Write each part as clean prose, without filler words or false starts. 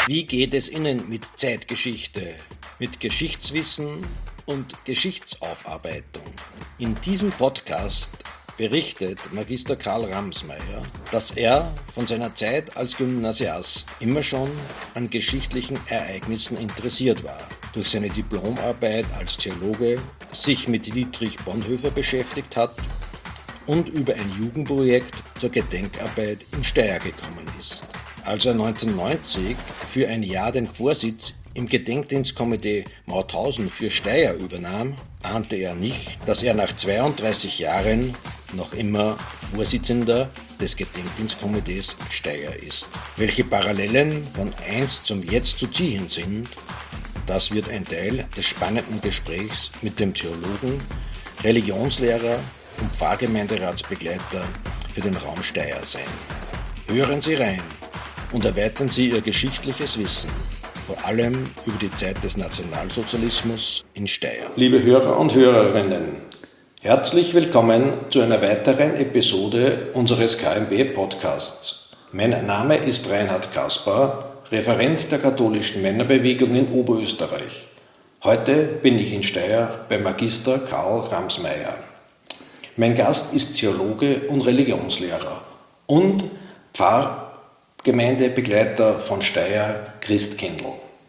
Wie geht es Ihnen mit Zeitgeschichte, mit Geschichtswissen und Geschichtsaufarbeitung? In diesem Podcast berichtet Magister Karl Ramsmayr, dass er von seiner Zeit als Gymnasiast immer schon an geschichtlichen Ereignissen interessiert war. Durch seine Diplomarbeit als Theologe sich mit Dietrich Bonhoeffer beschäftigt hat und über ein Jugendprojekt zur Gedenkarbeit in Steyr gekommen ist. Als er 1990 für ein Jahr den Vorsitz im Gedenkdienstkomitee Mauthausen für Steyr übernahm, ahnte er nicht, dass er nach 32 Jahren noch immer Vorsitzender des Gedenkdienstkomitees Steyr ist. Welche Parallelen von einst zum Jetzt zu ziehen sind, das wird ein Teil des spannenden Gesprächs mit dem Theologen, Religionslehrer und Pfarrgemeinderatsbegleiter für den Raum Steyr sein. Hören Sie rein und erweitern Sie Ihr geschichtliches Wissen, vor allem über die Zeit des Nationalsozialismus in Steyr. Liebe Hörer und Hörerinnen, herzlich willkommen zu einer weiteren Episode unseres KMB-Podcasts. Mein Name ist Reinhard Kaspar, Referent der katholischen Männerbewegung in Oberösterreich. Heute bin ich in Steyr bei Magister Karl Ramsmayr. Mein Gast ist Theologe und Religionslehrer und Pfarrgemeindebegleiter von Steyr, Christ Kindl.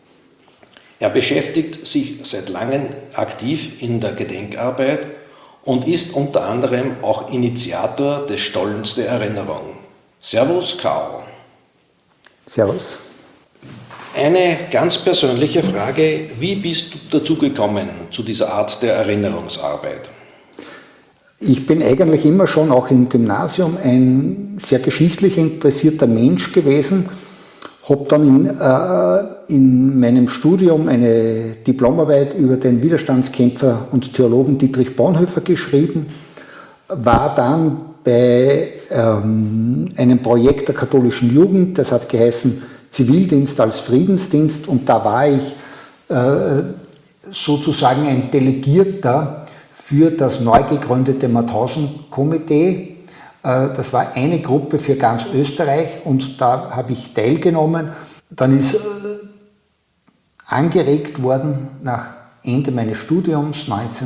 Er beschäftigt sich seit langem aktiv in der Gedenkarbeit und ist unter anderem auch Initiator des Stollens der Erinnerung. Servus, Karl. Servus. Eine ganz persönliche Frage: Wie bist du dazu gekommen, zu dieser Art der Erinnerungsarbeit? Ich bin eigentlich immer schon auch im Gymnasium ein sehr geschichtlich interessierter Mensch gewesen, habe dann in meinem Studium eine Diplomarbeit über den Widerstandskämpfer und Theologen Dietrich Bonhoeffer geschrieben, war dann bei einem Projekt der katholischen Jugend, das hat geheißen Zivildienst als Friedensdienst, und da war ich sozusagen ein Delegierter für das neu gegründete Mauthausen-Komitee. Das war eine Gruppe für ganz Österreich und da habe ich teilgenommen. Dann ist angeregt worden nach Ende meines Studiums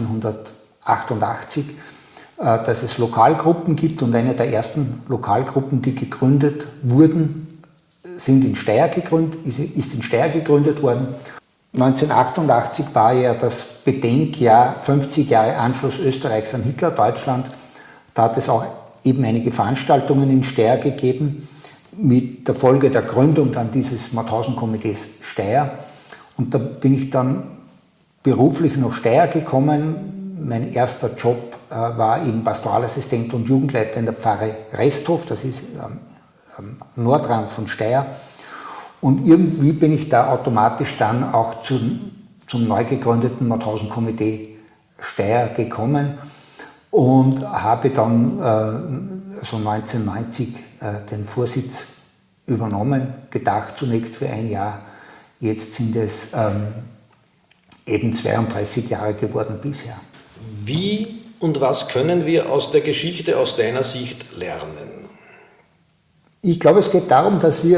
1988, dass es Lokalgruppen gibt, und eine der ersten Lokalgruppen, die gegründet wurden, ist in Steyr gegründet worden. 1988 war ja das Bedenkjahr 50 Jahre Anschluss Österreichs an Hitlerdeutschland. Da hat es auch eben einige Veranstaltungen in Steyr gegeben, mit der Folge der Gründung dann dieses Mauthausen-Komitees Steyr. Und da bin ich dann beruflich nach Steyr gekommen. Mein erster Job war eben Pastoralassistent und Jugendleiter in der Pfarre Resthof, das ist am Nordrand von Steyr. Und irgendwie bin ich da automatisch dann auch zum neu gegründeten Mauthausen-Komitee Steyr gekommen und habe dann so 1990 den Vorsitz übernommen, gedacht zunächst für ein Jahr. Jetzt sind es eben 32 Jahre geworden bisher. Wie und was können wir aus der Geschichte aus deiner Sicht lernen? Ich glaube, es geht darum, dass wir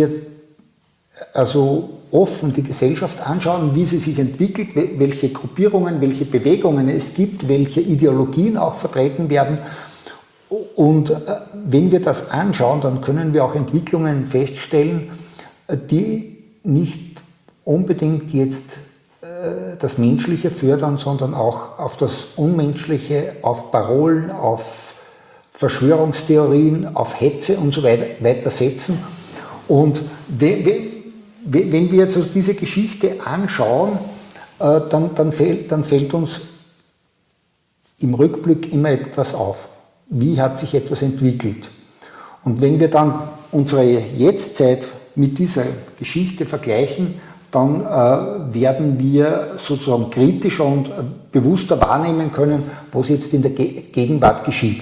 also offen die Gesellschaft anschauen, wie sie sich entwickelt, welche Gruppierungen, welche Bewegungen es gibt, welche Ideologien auch vertreten werden. Und wenn wir das anschauen, dann können wir auch Entwicklungen feststellen, die nicht unbedingt jetzt das Menschliche fördern, sondern auch auf das Unmenschliche, auf Parolen, auf Verschwörungstheorien, auf Hetze und so weiter setzen. Und wenn wir jetzt diese Geschichte anschauen, dann fällt uns im Rückblick immer etwas auf. Wie hat sich etwas entwickelt? Und wenn wir dann unsere Jetztzeit mit dieser Geschichte vergleichen, dann werden wir sozusagen kritischer und bewusster wahrnehmen können, was jetzt in der Gegenwart geschieht.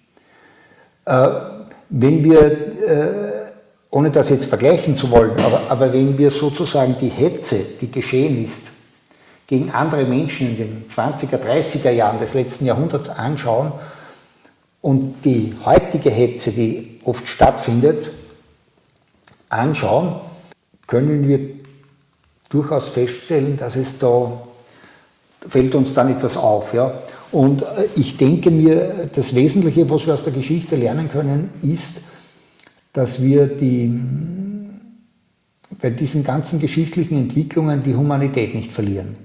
Wenn wir ohne das jetzt vergleichen zu wollen, aber wenn wir sozusagen die Hetze, die geschehen ist, gegen andere Menschen in den 20er, 30er Jahren des letzten Jahrhunderts anschauen und die heutige Hetze, die oft stattfindet, anschauen, können wir durchaus feststellen, dass fällt uns dann etwas auf. Ja? Und ich denke mir, das Wesentliche, was wir aus der Geschichte lernen können, ist, dass wir bei diesen ganzen geschichtlichen Entwicklungen die Humanität nicht verlieren,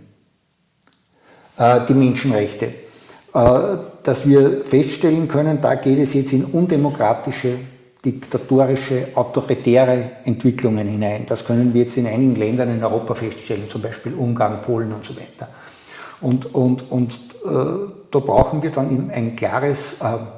die Menschenrechte. Dass wir feststellen können, da geht es jetzt in undemokratische, diktatorische, autoritäre Entwicklungen hinein. Das können wir jetzt in einigen Ländern in Europa feststellen, zum Beispiel Ungarn, Polen und so weiter. Und da brauchen wir dann ein klares,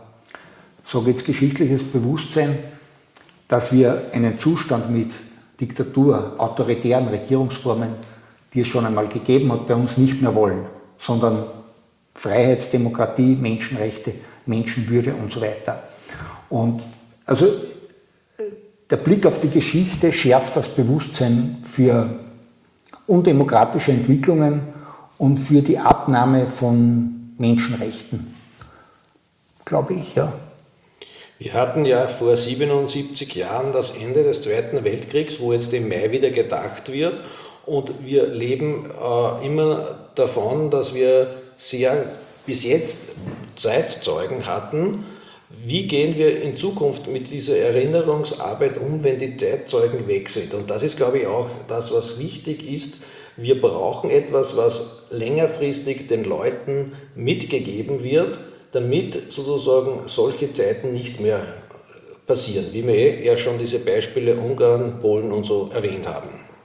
so jetzt geschichtliches Bewusstsein, dass wir einen Zustand mit Diktatur, autoritären Regierungsformen, die es schon einmal gegeben hat, bei uns nicht mehr wollen, sondern Freiheit, Demokratie, Menschenrechte, Menschenwürde und so weiter. Und also der Blick auf die Geschichte schärft das Bewusstsein für undemokratische Entwicklungen und für die Abnahme von Menschenrechten, glaube ich, ja. Wir hatten ja vor 77 Jahren das Ende des Zweiten Weltkriegs, wo jetzt im Mai wieder gedacht wird. Und wir leben immer davon, dass wir bis jetzt Zeitzeugen hatten. Wie gehen wir in Zukunft mit dieser Erinnerungsarbeit um, wenn die Zeitzeugen weg sind? Und das ist, glaube ich, auch das, was wichtig ist. Wir brauchen etwas, was längerfristig den Leuten mitgegeben wird, damit sozusagen solche Zeiten nicht mehr passieren, wie wir ja schon diese Beispiele Ungarn, Polen und so erwähnt haben.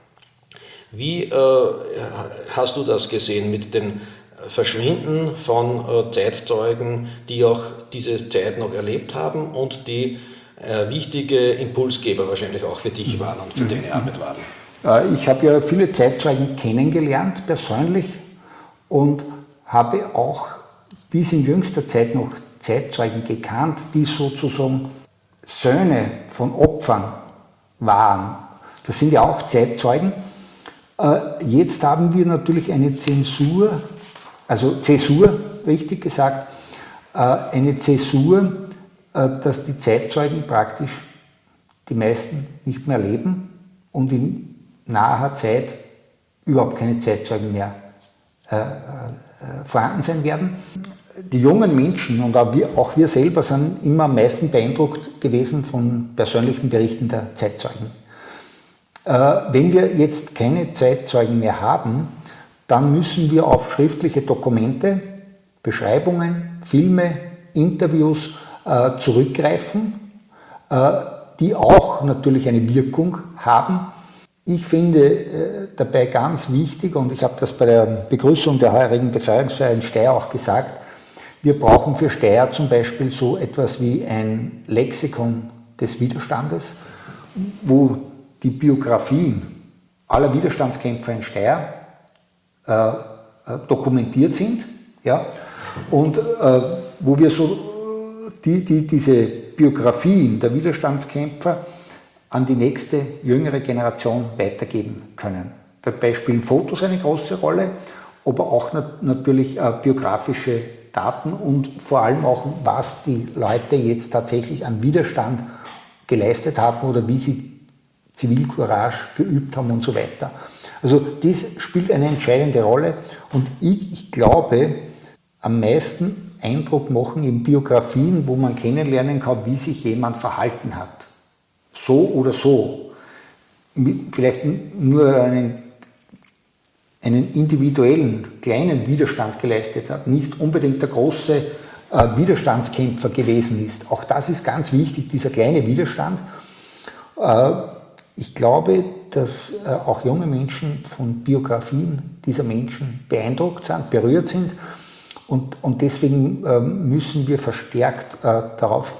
Wie hast du das gesehen mit dem Verschwinden von Zeitzeugen, die auch diese Zeit noch erlebt haben und die wichtige Impulsgeber wahrscheinlich auch für dich waren und für deine Arbeit waren? Ich habe ja viele Zeitzeugen kennengelernt, persönlich, und habe auch bis in jüngster Zeit noch Zeitzeugen gekannt, die sozusagen Söhne von Opfern waren. Das sind ja auch Zeitzeugen. Jetzt haben wir natürlich eine Zäsur, richtig gesagt, eine Zäsur, dass die Zeitzeugen praktisch die meisten nicht mehr leben und in naher Zeit überhaupt keine Zeitzeugen mehr vorhanden sein werden. Die jungen Menschen und auch wir selber sind immer am meisten beeindruckt gewesen von persönlichen Berichten der Zeitzeugen. Wenn wir jetzt keine Zeitzeugen mehr haben, dann müssen wir auf schriftliche Dokumente, Beschreibungen, Filme, Interviews zurückgreifen, die auch natürlich eine Wirkung haben. Ich finde dabei ganz wichtig, und ich habe das bei der Begrüßung der heurigen Befreiungsfeier in Steyr auch gesagt, wir brauchen für Steyr zum Beispiel so etwas wie ein Lexikon des Widerstandes, wo die Biografien aller Widerstandskämpfer in Steyr dokumentiert sind, ja, und wo wir so diese Biografien der Widerstandskämpfer an die nächste jüngere Generation weitergeben können. Dabei spielen Fotos eine große Rolle, aber auch natürlich biografische Daten und vor allem auch, was die Leute jetzt tatsächlich an Widerstand geleistet haben oder wie sie Zivilcourage geübt haben und so weiter. Also das spielt eine entscheidende Rolle und ich glaube, am meisten Eindruck machen in Biografien, wo man kennenlernen kann, wie sich jemand verhalten hat. So oder so. Vielleicht nur einen individuellen, kleinen Widerstand geleistet hat, nicht unbedingt der große Widerstandskämpfer gewesen ist. Auch das ist ganz wichtig, dieser kleine Widerstand. Ich glaube, dass auch junge Menschen von Biografien dieser Menschen beeindruckt sind, berührt sind und deswegen müssen wir verstärkt darauf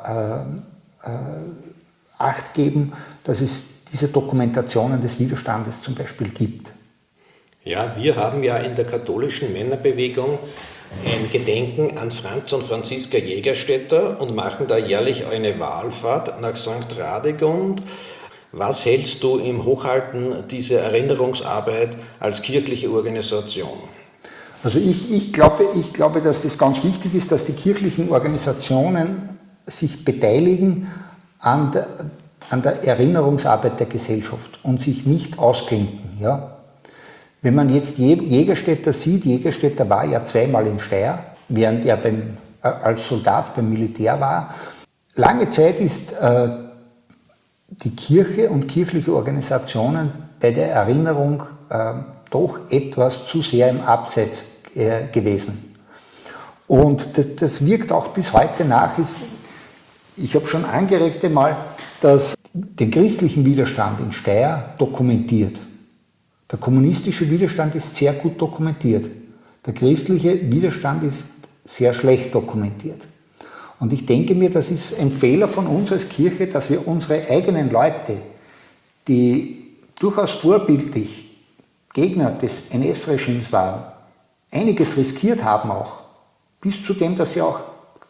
Acht geben, dass es diese Dokumentationen des Widerstandes zum Beispiel gibt. Ja, wir haben ja in der katholischen Männerbewegung ein Gedenken an Franz und Franziska Jägerstätter und machen da jährlich eine Wallfahrt nach St. Radegund. Was hältst du im Hochhalten dieser Erinnerungsarbeit als kirchliche Organisation? Also ich glaube, dass das ganz wichtig ist, dass die kirchlichen Organisationen sich beteiligen an an der Erinnerungsarbeit der Gesellschaft und sich nicht ausklinken. Ja? Wenn man jetzt Jägerstätter sieht, Jägerstätter war ja zweimal in Steyr, während er als Soldat beim Militär war. Lange Zeit ist die Kirche und kirchliche Organisationen bei der Erinnerung doch etwas zu sehr im Abseits gewesen. Und das wirkt auch bis heute nach. Ich habe schon angeregt einmal, dass den christlichen Widerstand in Steyr dokumentiert. Der kommunistische Widerstand ist sehr gut dokumentiert. Der christliche Widerstand ist sehr schlecht dokumentiert. Und ich denke mir, das ist ein Fehler von uns als Kirche, dass wir unsere eigenen Leute, die durchaus vorbildlich Gegner des NS-Regimes waren, einiges riskiert haben auch, bis zu dem, dass sie auch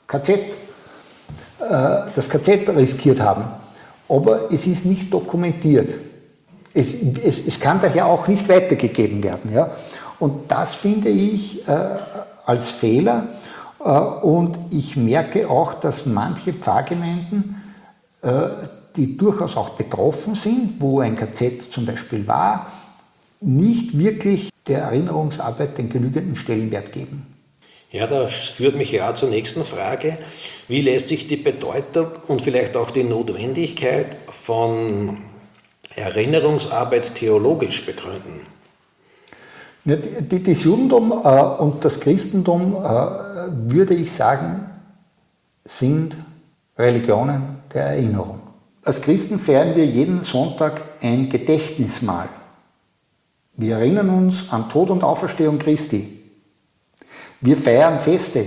das KZ riskiert haben. Aber es ist nicht dokumentiert. Es kann daher auch nicht weitergegeben werden. Ja? Und das finde ich als Fehler. Und ich merke auch, dass manche Pfarrgemeinden, die durchaus auch betroffen sind, wo ein KZ zum Beispiel war, nicht wirklich der Erinnerungsarbeit den genügenden Stellenwert geben. Ja, das führt mich ja zur nächsten Frage. Wie lässt sich die Bedeutung und vielleicht auch die Notwendigkeit von Erinnerungsarbeit theologisch begründen? Ja, das Judentum und das Christentum, würde ich sagen, sind Religionen der Erinnerung. Als Christen feiern wir jeden Sonntag ein Gedächtnismahl. Wir erinnern uns an Tod und Auferstehung Christi. Wir feiern Feste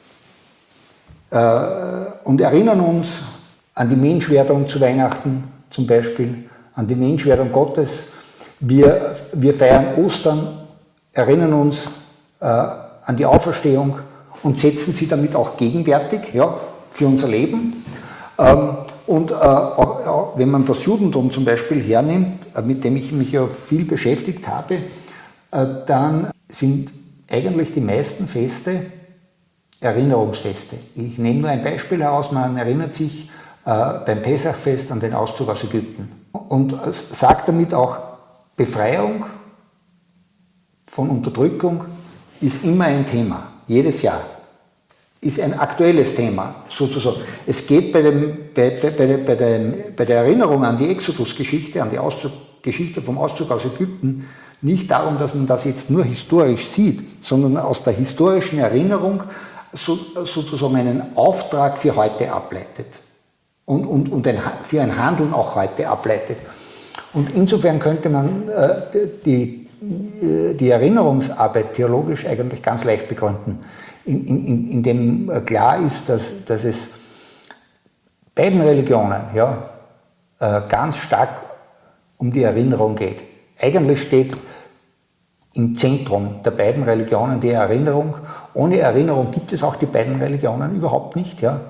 und erinnern uns an die Menschwerdung zu Weihnachten zum Beispiel, an die Menschwerdung Gottes. Wir feiern Ostern, erinnern uns an die Auferstehung und setzen sie damit auch gegenwärtig, ja, für unser Leben. Und auch, wenn man das Judentum zum Beispiel hernimmt, mit dem ich mich ja viel beschäftigt habe, dann sind eigentlich die meisten Feste Erinnerungsfeste. Ich nehme nur ein Beispiel heraus, man erinnert sich beim Pessachfest an den Auszug aus Ägypten und sagt damit auch, Befreiung von Unterdrückung ist immer ein Thema, jedes Jahr. Ist ein aktuelles Thema, sozusagen. Es geht bei der Erinnerung an die Exodus-Geschichte, an die Geschichte vom Auszug aus Ägypten, nicht darum, dass man das jetzt nur historisch sieht, sondern aus der historischen Erinnerung sozusagen einen Auftrag für heute ableitet und für ein Handeln auch heute ableitet. Und insofern könnte man die Erinnerungsarbeit theologisch eigentlich ganz leicht begründen, indem klar ist, dass es beiden Religionen ganz stark um die Erinnerung geht. Eigentlich steht im Zentrum der beiden Religionen die Erinnerung. Ohne Erinnerung gibt es auch die beiden Religionen überhaupt nicht. Ja?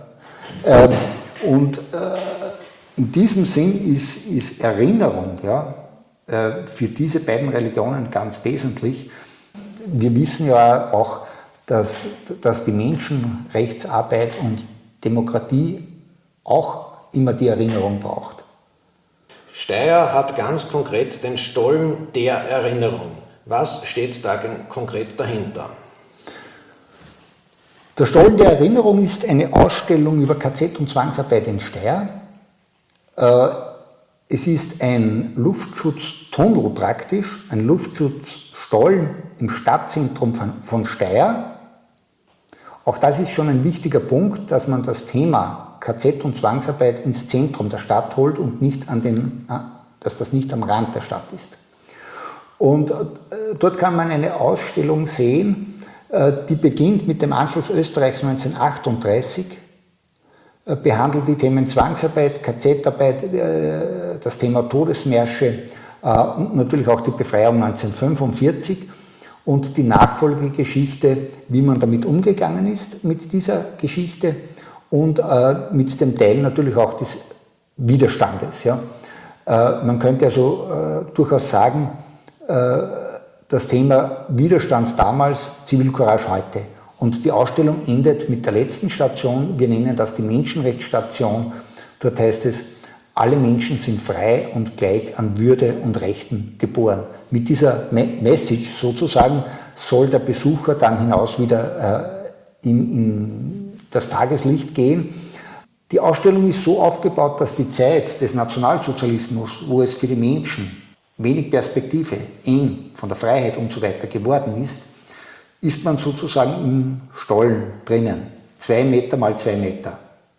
In diesem Sinn ist Erinnerung für diese beiden Religionen ganz wesentlich. Wir wissen ja auch, dass die Menschenrechtsarbeit und Demokratie auch immer die Erinnerung braucht. Steyr hat ganz konkret den Stollen der Erinnerung. Was steht da konkret dahinter? Der Stollen der Erinnerung ist eine Ausstellung über KZ und Zwangsarbeit in Steyr. Es ist ein Luftschutztunnel praktisch, ein Luftschutzstollen im Stadtzentrum von Steyr. Auch das ist schon ein wichtiger Punkt, dass man das Thema KZ und Zwangsarbeit ins Zentrum der Stadt holt und nicht dass das nicht am Rand der Stadt ist. Und dort kann man eine Ausstellung sehen, die beginnt mit dem Anschluss Österreichs 1938, behandelt die Themen Zwangsarbeit, KZ-Arbeit, das Thema Todesmärsche und natürlich auch die Befreiung 1945 und die Nachfolgegeschichte, wie man damit umgegangen ist mit dieser Geschichte und mit dem Teil natürlich auch des Widerstandes. Ja. Man könnte also durchaus sagen, das Thema Widerstand damals, Zivilcourage heute. Und die Ausstellung endet mit der letzten Station, wir nennen das die Menschenrechtsstation. Dort heißt es, alle Menschen sind frei und gleich an Würde und Rechten geboren. Mit dieser Message sozusagen soll der Besucher dann hinaus wieder in das Tageslicht gehen. Die Ausstellung ist so aufgebaut, dass die Zeit des Nationalsozialismus, wo es für die Menschen wenig Perspektive, eng von der Freiheit und so weiter geworden ist man sozusagen im Stollen drinnen. 2 Meter mal 2 Meter.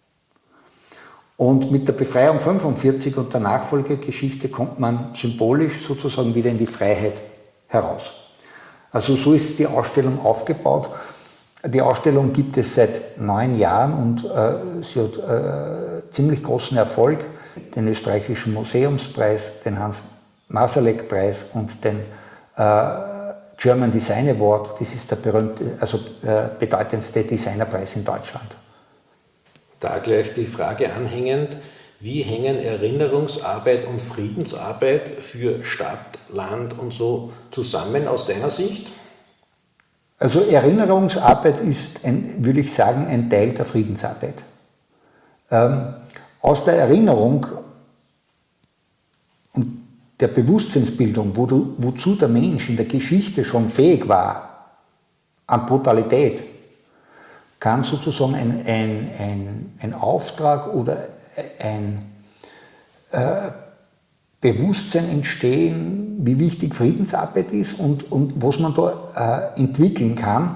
Und mit der Befreiung 1945 und der Nachfolgegeschichte kommt man symbolisch sozusagen wieder in die Freiheit heraus. Also so ist die Ausstellung aufgebaut. Die Ausstellung gibt es seit 9 Jahren und sie hat ziemlich großen Erfolg. Den österreichischen Museumspreis, den Hans-Masalek-Preis und den German Design Award. Das ist der bedeutendste Designerpreis in Deutschland. Da gleich die Frage anhängend, wie hängen Erinnerungsarbeit und Friedensarbeit für Stadt, Land und so zusammen aus deiner Sicht? Also Erinnerungsarbeit ist, würde ich sagen, ein Teil der Friedensarbeit. Aus der Erinnerung und der Bewusstseinsbildung, wozu der Mensch in der Geschichte schon fähig war, an Brutalität, kann sozusagen ein Auftrag oder ein Bewusstsein entstehen, wie wichtig Friedensarbeit ist und was man da entwickeln kann.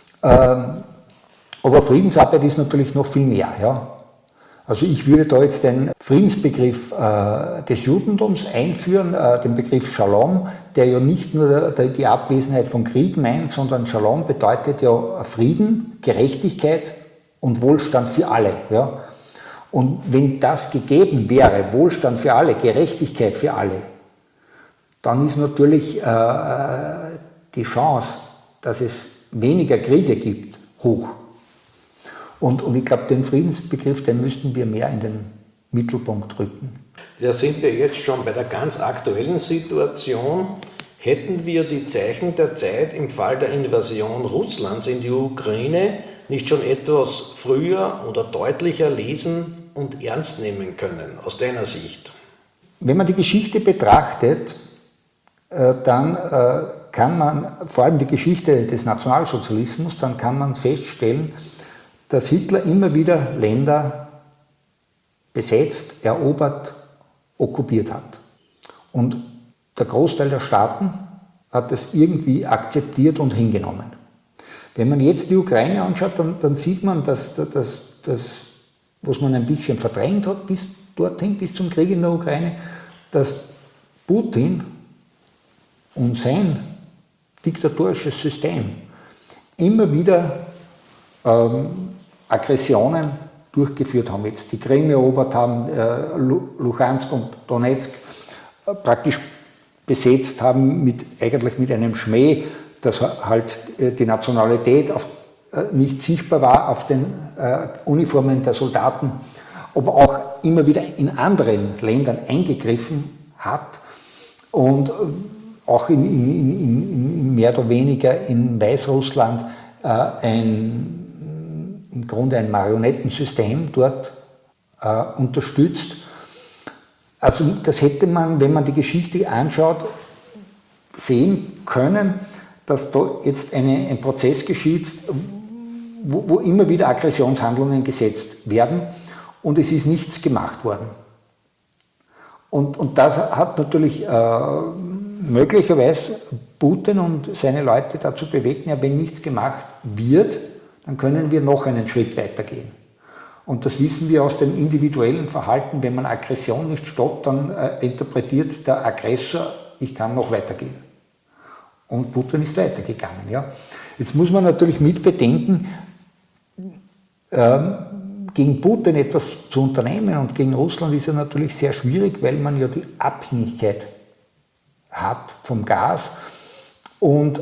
Aber Friedensarbeit ist natürlich noch viel mehr. Ja? Also ich würde da jetzt den Friedensbegriff des Judentums einführen, den Begriff Shalom, der ja nicht nur die Abwesenheit von Krieg meint, sondern Shalom bedeutet ja Frieden, Gerechtigkeit und Wohlstand für alle. Ja? Und wenn das gegeben wäre, Wohlstand für alle, Gerechtigkeit für alle, dann ist natürlich die Chance, dass es weniger Kriege gibt, hoch. Und ich glaube, den Friedensbegriff, den müssten wir mehr in den Mittelpunkt rücken. Da sind wir jetzt schon bei der ganz aktuellen Situation. Hätten wir die Zeichen der Zeit im Fall der Invasion Russlands in die Ukraine nicht schon etwas früher oder deutlicher lesen und ernst nehmen können, aus deiner Sicht? Wenn man die Geschichte betrachtet, dann kann man, vor allem die Geschichte des Nationalsozialismus, dann kann man feststellen, dass Hitler immer wieder Länder besetzt, erobert, okkupiert hat. Und der Großteil der Staaten hat das irgendwie akzeptiert und hingenommen. Wenn man jetzt die Ukraine anschaut, dann sieht man, dass das, was man ein bisschen verdrängt hat bis dorthin, bis zum Krieg in der Ukraine, dass Putin und sein diktatorisches System immer wieder Aggressionen durchgeführt haben, jetzt die Krim erobert haben, Luhansk und Donetsk praktisch besetzt haben, eigentlich mit einem Schmäh, dass halt die Nationalität nicht sichtbar war auf den Uniformen der Soldaten, aber auch immer wieder in anderen Ländern eingegriffen hat und auch in mehr oder weniger in Weißrussland im Grunde ein Marionettensystem dort unterstützt. Also das hätte man, wenn man die Geschichte anschaut, sehen können, dass da jetzt ein Prozess geschieht, wo immer wieder Aggressionshandlungen gesetzt werden und es ist nichts gemacht worden. Und das hat natürlich möglicherweise Putin und seine Leute dazu bewegt, ja, wenn nichts gemacht wird, dann können wir noch einen Schritt weitergehen. Und das wissen wir aus dem individuellen Verhalten. Wenn man Aggression nicht stoppt, dann interpretiert der Aggressor, ich kann noch weitergehen. Und Putin ist weitergegangen. Ja. Jetzt muss man natürlich mitbedenken, gegen Putin etwas zu unternehmen und gegen Russland ist ja natürlich sehr schwierig, weil man ja die Abhängigkeit hat vom Gas und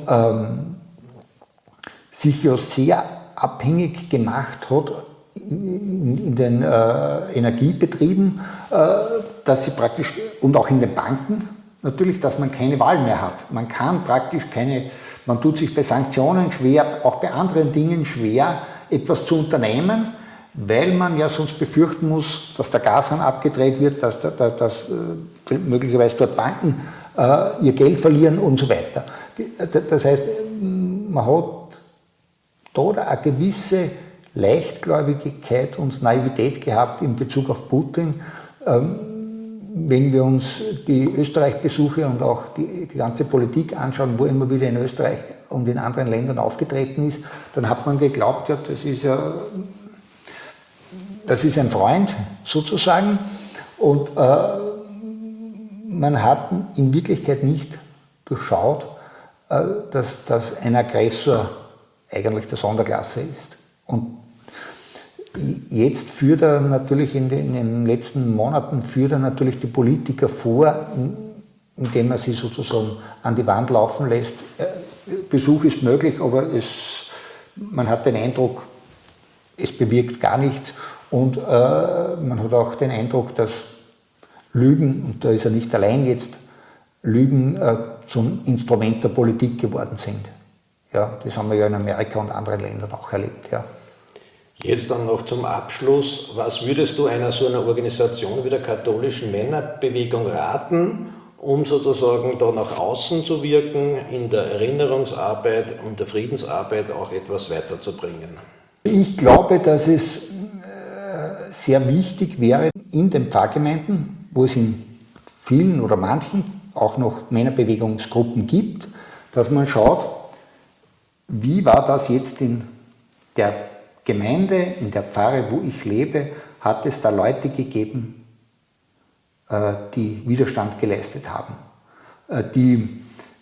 sich ja sehr abhängig gemacht hat in den Energiebetrieben, dass sie praktisch, und auch in den Banken natürlich, dass man keine Wahl mehr hat. Man kann praktisch man tut sich bei Sanktionen schwer, auch bei anderen Dingen schwer, etwas zu unternehmen, weil man ja sonst befürchten muss, dass der Gashahn abgedreht wird, dass möglicherweise dort Banken ihr Geld verlieren und so weiter. Das heißt, man hat da eine gewisse Leichtgläubigkeit und Naivität gehabt in Bezug auf Putin. Wenn wir uns die Österreich-Besuche und auch die ganze Politik anschauen, wo immer wieder in Österreich und in anderen Ländern aufgetreten ist, dann hat man geglaubt, ja, das ist ein Freund sozusagen. Und man hat in Wirklichkeit nicht durchschaut, dass ein Aggressor eigentlich der Sonderklasse ist. Und jetzt führt er natürlich in den letzten Monaten natürlich die Politiker vor, indem er sie sozusagen an die Wand laufen lässt. Besuch ist möglich, aber man hat den Eindruck, es bewirkt gar nichts. Und man hat auch den Eindruck, dass Lügen, und da ist er nicht allein jetzt, Lügen zum Instrument der Politik geworden sind. Ja, das haben wir ja in Amerika und anderen Ländern auch erlebt. Ja. Jetzt dann noch zum Abschluss, was würdest du so einer Organisation wie der katholischen Männerbewegung raten, um sozusagen da nach außen zu wirken, in der Erinnerungsarbeit und der Friedensarbeit auch etwas weiterzubringen? Ich glaube, dass es sehr wichtig wäre, in den Pfarrgemeinden, wo es in vielen oder manchen auch noch Männerbewegungsgruppen gibt, dass man schaut, wie war das jetzt in der Gemeinde, in der Pfarre, wo ich lebe, hat es da Leute gegeben, die Widerstand geleistet haben, die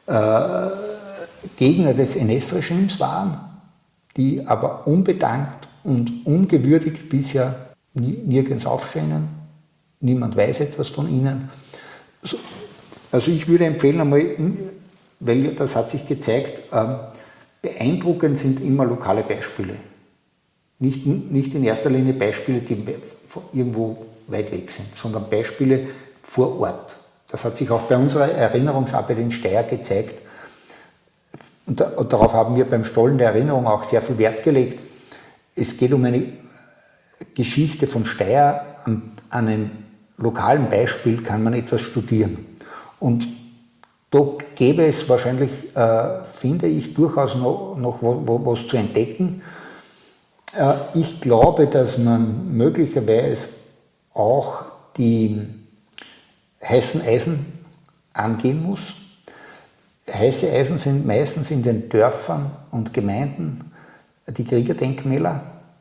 Gegner des NS-Regimes waren, die aber unbedankt und ungewürdigt bisher nirgends aufscheinen. Niemand weiß etwas von ihnen. Also ich würde empfehlen, einmal, weil das hat sich gezeigt, beeindruckend sind immer lokale Beispiele. Nicht in erster Linie Beispiele, die irgendwo weit weg sind, sondern Beispiele vor Ort. Das hat sich auch bei unserer Erinnerungsarbeit in Steyr gezeigt. Und darauf haben wir beim Stollen der Erinnerung auch sehr viel Wert gelegt. Es geht um eine Geschichte von Steyr. An einem lokalen Beispiel kann man etwas studieren. Und da gäbe es wahrscheinlich, finde ich, durchaus noch was zu entdecken. Ich glaube, dass man möglicherweise auch die heißen Eisen angehen muss. Heiße Eisen sind meistens in den Dörfern und Gemeinden die Kriegerdenkmäler.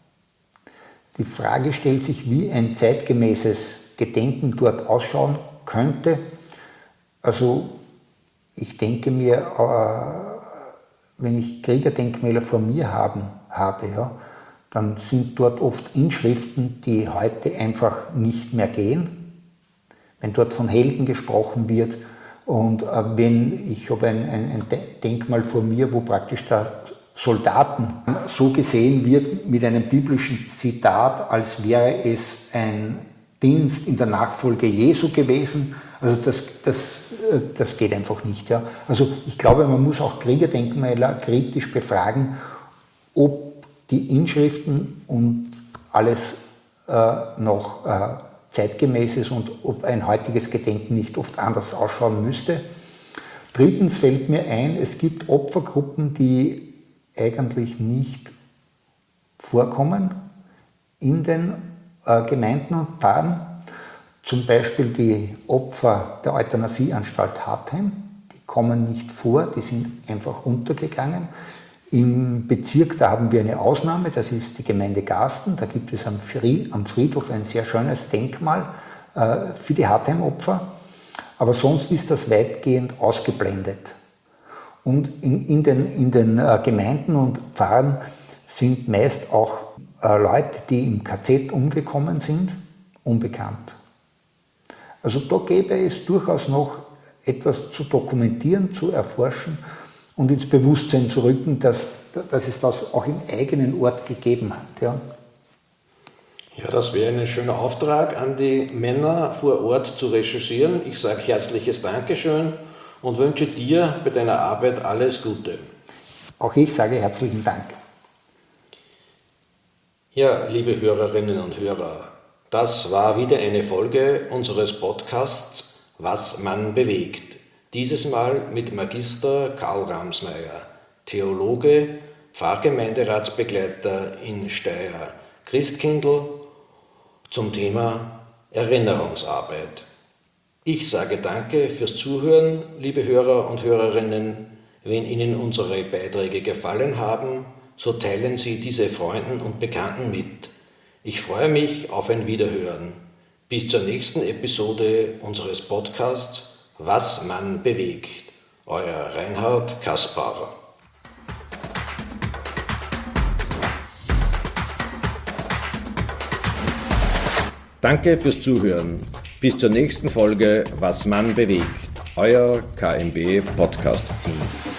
Die Frage stellt sich, wie ein zeitgemäßes Gedenken dort ausschauen könnte. Also ich denke mir, wenn ich Kriegerdenkmäler vor mir habe, ja, dann sind dort oft Inschriften, die heute einfach nicht mehr gehen. Wenn dort von Helden gesprochen wird und wenn ich habe ein Denkmal vor mir, wo praktisch der Soldaten so gesehen wird mit einem biblischen Zitat, als wäre es ein Dienst in der Nachfolge Jesu gewesen. Also das geht einfach nicht. Ja. Also ich glaube, man muss auch Kriegerdenkmäler kritisch befragen, ob die Inschriften und alles noch zeitgemäß ist und ob ein heutiges Gedenken nicht oft anders ausschauen müsste. Drittens fällt mir ein, es gibt Opfergruppen, die eigentlich nicht vorkommen in den Gemeinden und Pfarren. Zum Beispiel die Opfer der Euthanasieanstalt Hartheim, die kommen nicht vor, die sind einfach untergegangen. Im Bezirk, da haben wir eine Ausnahme, das ist die Gemeinde Garsten, da gibt es am Friedhof ein sehr schönes Denkmal für die Hartheim-Opfer, aber sonst ist das weitgehend ausgeblendet. Und in den Gemeinden und Pfarren sind meist auch Leute, die im KZ umgekommen sind, unbekannt. Also da gäbe es durchaus noch etwas zu dokumentieren, zu erforschen und ins Bewusstsein zu rücken, dass es das auch im eigenen Ort gegeben hat. Ja, ja, das wäre ein schöner Auftrag an die Männer vor Ort zu recherchieren. Ich sage herzliches Dankeschön und wünsche dir bei deiner Arbeit alles Gute. Auch ich sage herzlichen Dank. Ja, liebe Hörerinnen und Hörer, das war wieder eine Folge unseres Podcasts Was man bewegt. Dieses Mal mit Magister Karl Ramsmeier, Theologe, Pfarrgemeinderatsbegleiter in Steyr, Christkindl, zum Thema Erinnerungsarbeit. Ich sage danke fürs Zuhören, liebe Hörer und Hörerinnen. Wenn Ihnen unsere Beiträge gefallen haben, so teilen Sie diese Freunden und Bekannten mit. Ich freue mich auf ein Wiederhören. Bis zur nächsten Episode unseres Podcasts Was man bewegt. Euer Reinhard Kaspar. Danke fürs Zuhören. Bis zur nächsten Folge Was man bewegt. Euer KMB Podcast Team.